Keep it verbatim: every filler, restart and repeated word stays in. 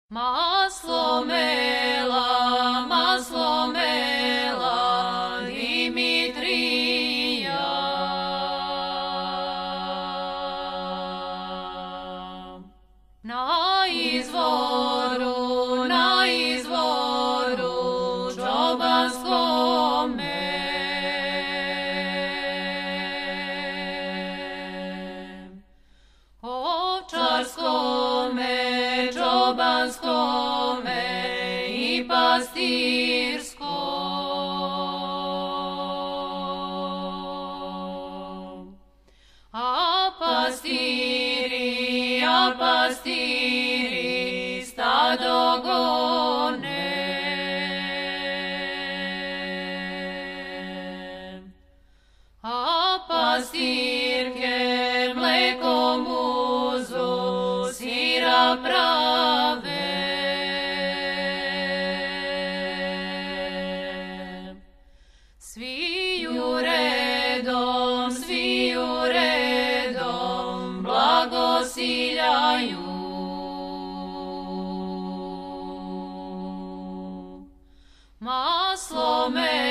Maslo mela, maslo mela, Dimitrija. Na izvoru, na izvoru, čobanskome, ovčarskome, čobanskome i pastirskom. A pastiri, a pastiri stado gone. A pastirke mleko muzu sira prave. Sviju redom, sviju redom blagosiljaju. Maslo me